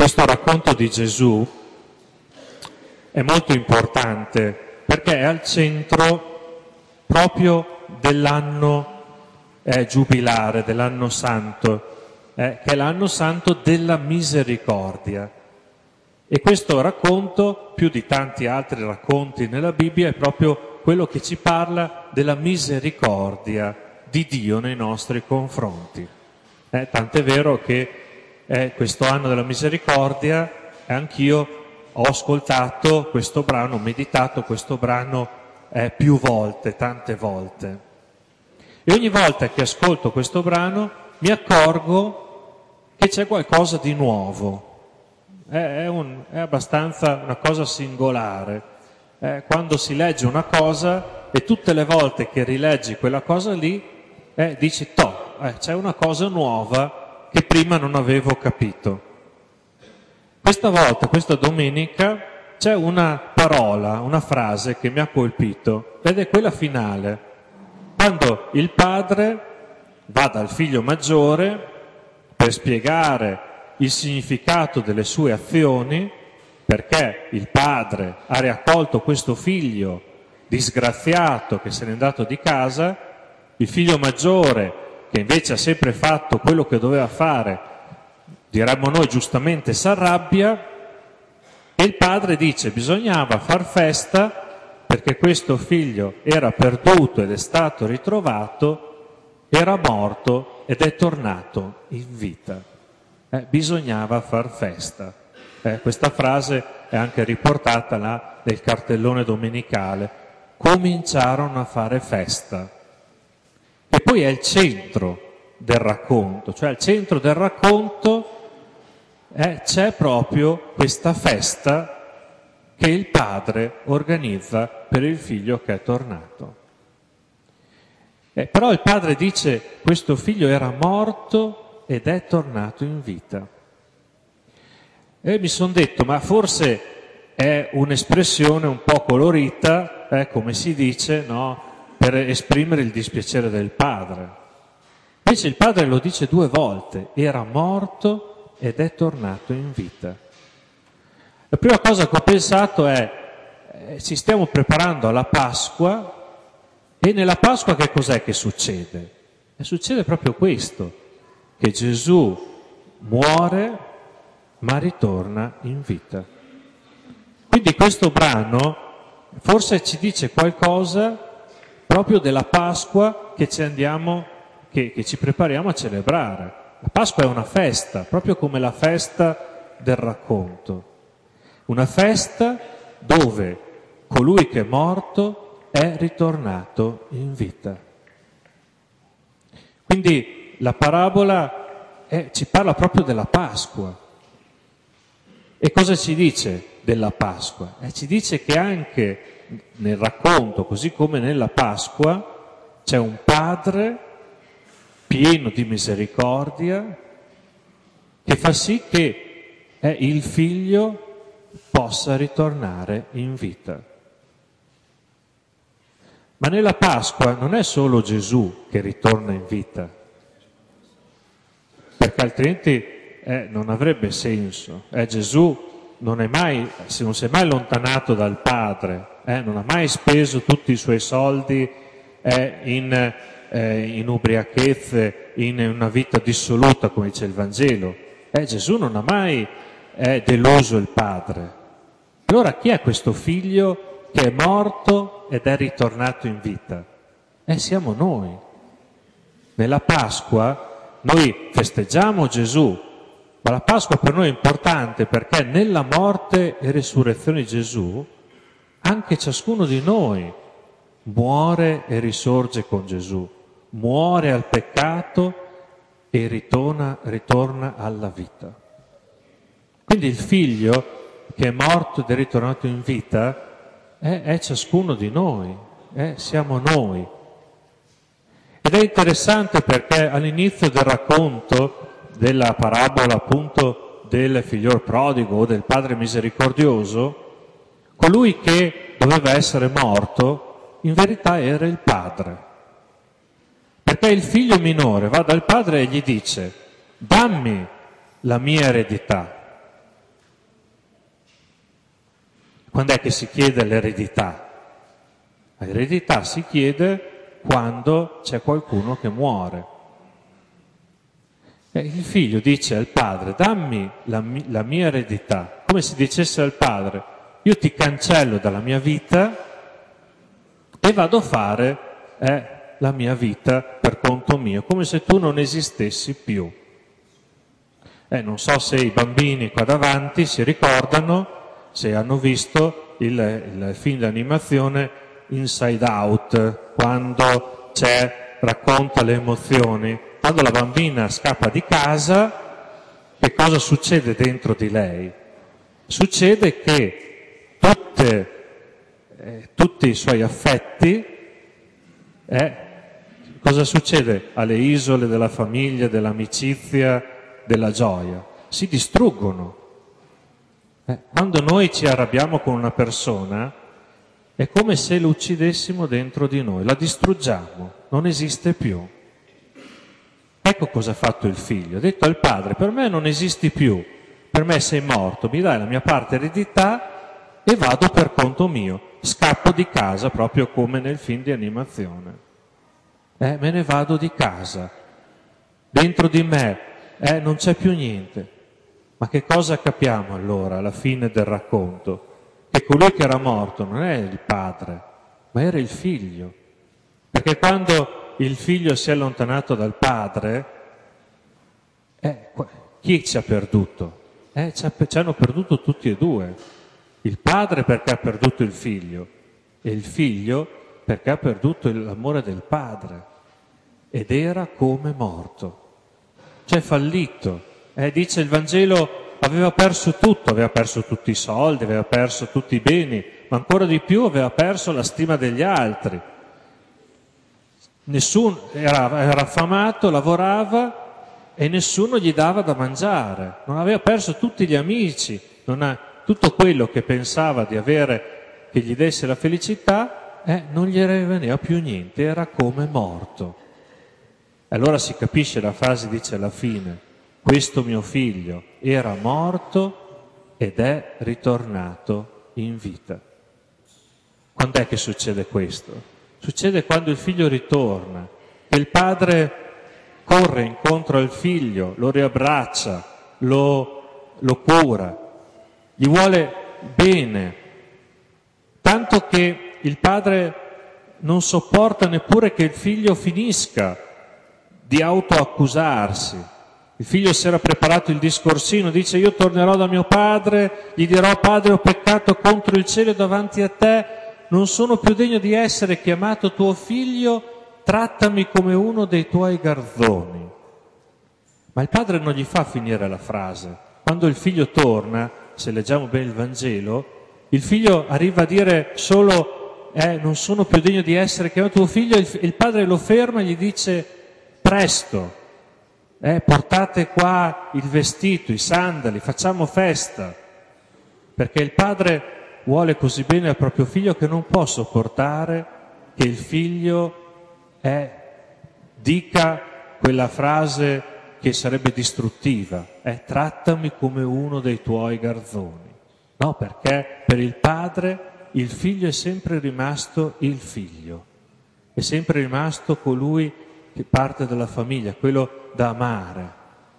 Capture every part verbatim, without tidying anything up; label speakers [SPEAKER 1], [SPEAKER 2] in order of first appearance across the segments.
[SPEAKER 1] questo racconto di Gesù è molto importante perché è al centro proprio dell'anno eh, giubilare, dell'anno santo, eh, che è l'anno santo della misericordia. E questo racconto, più di tanti altri racconti nella Bibbia, è proprio quello che ci parla della misericordia di Dio nei nostri confronti. Eh, tant'è vero che eh, questo anno della misericordia, eh, anch'io ho ascoltato questo brano, ho meditato questo brano eh, più volte, tante volte. E ogni volta che ascolto questo brano mi accorgo che c'è qualcosa di nuovo. È, un, è abbastanza una cosa singolare. Eh, quando si legge una cosa e tutte le volte che rileggi quella cosa lì, eh, dici, toh, eh, c'è una cosa nuova che prima non avevo capito. Questa volta, questa domenica, c'è una parola, una frase che mi ha colpito, ed è quella finale. Quando il padre va dal figlio maggiore per spiegare il significato delle sue azioni, perché il padre ha riaccolto questo figlio disgraziato che se n'è andato di casa, il figlio maggiore che invece ha sempre fatto quello che doveva fare, diremmo noi giustamente, si arrabbia, e il padre dice bisognava far festa perché questo figlio era perduto ed è stato ritrovato, era morto ed è tornato in vita. Eh, bisognava far festa. Eh, questa frase è anche riportata là nel cartellone domenicale. Cominciarono a fare festa. E poi è il centro del racconto, cioè al centro del racconto eh, c'è proprio questa festa che il padre organizza per il figlio che è tornato. Eh, però il padre dice questo figlio era morto ed è tornato in vita. E mi sono detto, ma forse è un'espressione un po' colorita, eh, come si dice, no? Per esprimere il dispiacere del padre. Invece il padre lo dice due volte, era morto ed è tornato in vita. La prima cosa che ho pensato è, eh, ci stiamo preparando alla Pasqua, e nella Pasqua che cos'è che succede? E succede proprio questo, che Gesù muore ma ritorna in vita. Quindi questo brano forse ci dice qualcosa proprio della Pasqua che ci andiamo, che, che ci prepariamo a celebrare. La Pasqua è una festa, proprio come la festa del racconto. Una festa dove colui che è morto è ritornato in vita. Quindi la parabola è, ci parla proprio della Pasqua. E cosa ci dice della Pasqua? Eh, ci dice che anche nel racconto, così come nella Pasqua, c'è un padre pieno di misericordia che fa sì che eh, il figlio possa ritornare in vita. Ma nella Pasqua non è solo Gesù che ritorna in vita, perché altrimenti eh, non avrebbe senso. Eh, Gesù non è mai, se non si è mai allontanato dal Padre, eh, non ha mai speso tutti i suoi soldi eh, in, eh, in ubriachezze, in una vita dissoluta, come dice il Vangelo. Eh, Gesù non ha mai eh, deluso il Padre. Allora chi è questo figlio che è morto ed è ritornato in vita? Eh, siamo noi. Nella Pasqua noi festeggiamo Gesù, ma la Pasqua per noi è importante perché nella morte e risurrezione di Gesù anche ciascuno di noi muore e risorge con Gesù, muore al peccato e ritorna, ritorna alla vita. Quindi il figlio che è morto ed è ritornato in vita è, è ciascuno di noi, eh, siamo noi. Ed è interessante perché all'inizio del racconto della parabola appunto del figliol prodigo o del padre misericordioso, colui che doveva essere morto in verità era il padre. Perché il figlio minore va dal padre e gli dice dammi la mia eredità. quando è che si chiede l'eredità? L'eredità si chiede quando c'è qualcuno che muore. E il figlio dice al padre: dammi la, la mia eredità, come se dicesse al padre: io ti cancello dalla mia vita e vado a fare eh, la mia vita per conto mio, come se tu non esistessi più. Eh, non so se i bambini qua davanti si ricordano, se hanno visto il, il film d'animazione Inside Out, quando c'è, racconta le emozioni. Quando la bambina scappa di casa, che cosa succede dentro di lei? Succede che tutte, eh, tutti i suoi affetti, eh, cosa succede alle isole della famiglia, dell'amicizia, della gioia? Si distruggono. Eh, quando noi ci arrabbiamo con una persona, è come se lo uccidessimo dentro di noi, la distruggiamo, non esiste più. Ecco cosa ha fatto il figlio, ha detto al padre: per me non esisti più, per me sei morto, mi dai la mia parte eredità e vado per conto mio, scappo di casa proprio come nel film di animazione. Eh, me ne vado di casa, dentro di me eh, non c'è più niente. Ma che cosa capiamo allora alla fine del racconto? Che colui che era morto non è il padre, ma era il figlio. Perché quando il figlio si è allontanato dal padre, eh, chi ci ha perduto? Eh, ci, ha, ci hanno perduto tutti e due. Il padre perché ha perduto il figlio e il figlio perché ha perduto l'amore del padre ed era come morto. Cioè fallito. Eh, dice il Vangelo, aveva perso tutto, aveva perso tutti i soldi, aveva perso tutti i beni, ma ancora di più aveva perso la stima degli altri. Nessuno era, era affamato, lavorava e nessuno gli dava da mangiare. Non aveva perso tutti gli amici, non ha, tutto quello che pensava di avere che gli desse la felicità, eh, non gli reveneva più niente, era come morto. Allora si capisce, la frase dice alla fine: questo mio figlio era morto ed è ritornato in vita. Quando è che succede questo? Succede quando il figlio ritorna, che il padre corre incontro al figlio, lo riabbraccia, lo, lo cura, gli vuole bene, tanto che il padre non sopporta neppure che il figlio finisca di autoaccusarsi. Il figlio si era preparato il discorsino, dice: io tornerò da mio padre, gli dirò: padre, ho peccato contro il cielo e davanti a te, non sono più degno di essere chiamato tuo figlio, trattami come uno dei tuoi garzoni. Ma il padre non gli fa finire la frase. Quando il figlio torna, se leggiamo bene il Vangelo, il figlio arriva a dire solo eh, non sono più degno di essere chiamato tuo figlio, il, il padre lo ferma e gli dice: presto, eh, portate qua il vestito, i sandali, facciamo festa, perché il padre vuole così bene al proprio figlio che non può sopportare che il figlio eh, dica quella frase che sarebbe distruttiva, eh, trattami come uno dei tuoi garzoni. No, perché per il padre il figlio è sempre rimasto il figlio, è sempre rimasto colui che parte dalla famiglia, quello da amare.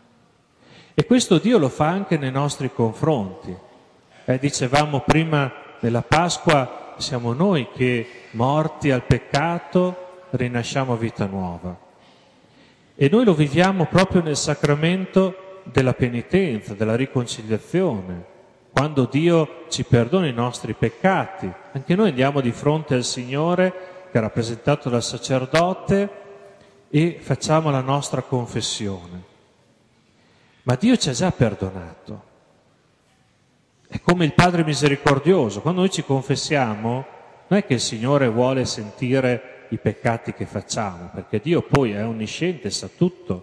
[SPEAKER 1] E questo Dio lo fa anche nei nostri confronti. Eh, dicevamo prima della Pasqua, siamo noi che, morti al peccato, rinasciamo a vita nuova. E noi lo viviamo proprio nel sacramento della penitenza, della riconciliazione, quando Dio ci perdona i nostri peccati. Anche noi andiamo di fronte al Signore, che è rappresentato dal sacerdote, e facciamo la nostra confessione. Ma Dio ci ha già perdonato. È come il Padre misericordioso. Quando noi ci confessiamo, non è che il Signore vuole sentire i peccati che facciamo, perché Dio poi è onnisciente, sa tutto,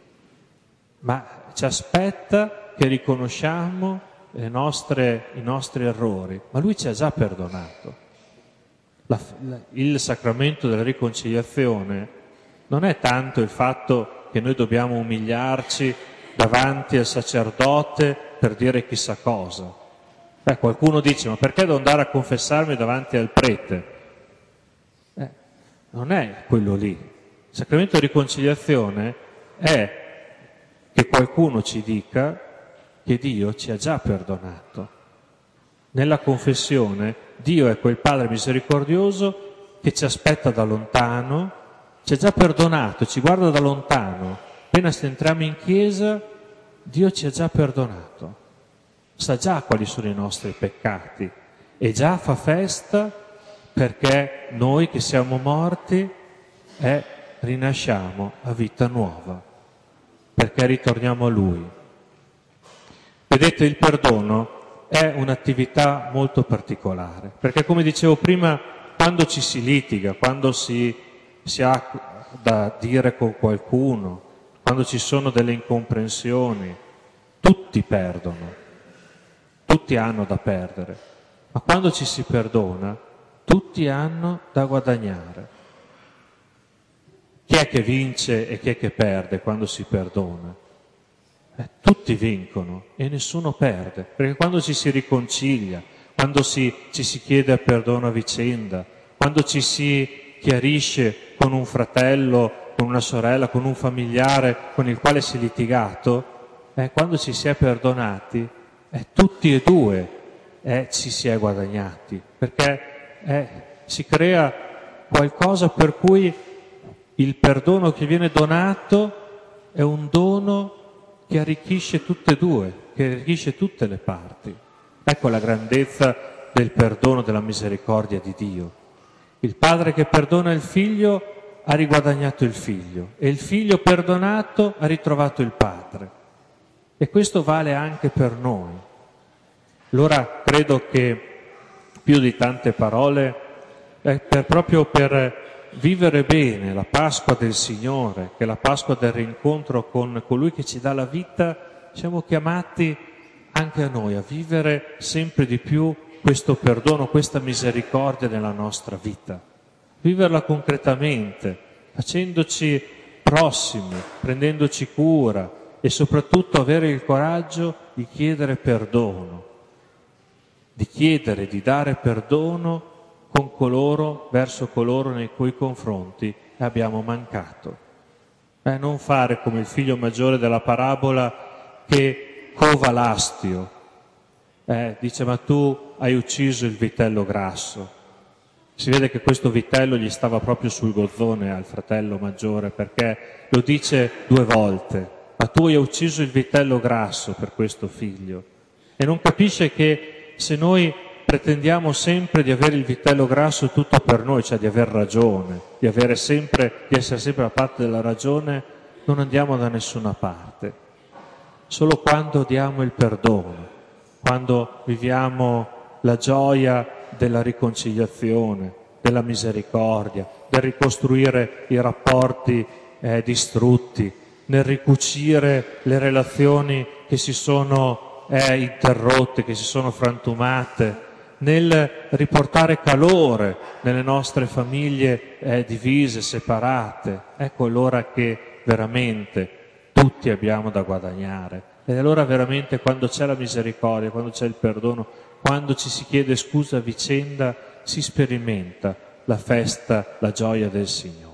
[SPEAKER 1] ma ci aspetta che riconosciamo le nostre, i nostri errori, ma Lui ci ha già perdonato. La, la, il sacramento della riconciliazione non è tanto il fatto che noi dobbiamo umiliarci davanti al sacerdote per dire chissà cosa. Beh, qualcuno dice, ma perché devo andare a confessarmi davanti al prete? Eh, non è quello lì. Il sacramento di riconciliazione è che qualcuno ci dica che Dio ci ha già perdonato. Nella confessione Dio è quel Padre misericordioso che ci aspetta da lontano, ci ha già perdonato, ci guarda da lontano. Appena entriamo in chiesa, Dio ci ha già perdonato. Sa già quali sono i nostri peccati e già fa festa perché noi che siamo morti eh, rinasciamo a vita nuova, perché ritorniamo a Lui. Vedete, il perdono è un'attività molto particolare, perché come dicevo prima, quando ci si litiga, quando si, si ha da dire con qualcuno, quando ci sono delle incomprensioni, tutti perdono. Tutti hanno da perdere, ma quando ci si perdona, tutti hanno da guadagnare. Chi è che vince e chi è che perde quando si perdona? Eh, tutti vincono e nessuno perde, perché quando ci si riconcilia, quando si, ci si chiede perdono a vicenda, quando ci si chiarisce con un fratello, con una sorella, con un familiare con il quale si è litigato, eh, quando ci si è perdonati, Eh, tutti e due eh, ci si è guadagnati, perché eh, si crea qualcosa per cui il perdono che viene donato è un dono che arricchisce tutte e due, che arricchisce tutte le parti. Ecco la grandezza del perdono, della misericordia di Dio. Il padre che perdona il figlio ha riguadagnato il figlio e il figlio perdonato ha ritrovato il padre. E questo vale anche per noi. Allora credo che più di tante parole, è per, proprio per vivere bene la Pasqua del Signore, che è la Pasqua del rincontro con colui che ci dà la vita, siamo chiamati anche a noi a vivere sempre di più questo perdono, questa misericordia nella nostra vita. Viverla concretamente, facendoci prossimi, prendendoci cura, e soprattutto avere il coraggio di chiedere perdono, di chiedere, di dare perdono con coloro, verso coloro nei cui confronti abbiamo mancato. Eh, non fare come il figlio maggiore della parabola che cova l'astio, eh, dice ma tu hai ucciso il vitello grasso. Si vede che questo vitello gli stava proprio sul gozzone al fratello maggiore, perché lo dice due volte. Ma tu hai ucciso il vitello grasso per questo figlio. E non capisce che se noi pretendiamo sempre di avere il vitello grasso tutto per noi, cioè di aver ragione, di avere sempre, di essere sempre a parte della ragione, non andiamo da nessuna parte. Solo quando diamo il perdono, quando viviamo la gioia della riconciliazione, della misericordia, del ricostruire i rapporti eh, distrutti, nel ricucire le relazioni che si sono eh, interrotte, che si sono frantumate, nel riportare calore nelle nostre famiglie eh, divise, separate. Ecco allora che veramente tutti abbiamo da guadagnare. Ed allora veramente quando c'è la misericordia, quando c'è il perdono, quando ci si chiede scusa a vicenda, si sperimenta la festa, la gioia del Signore.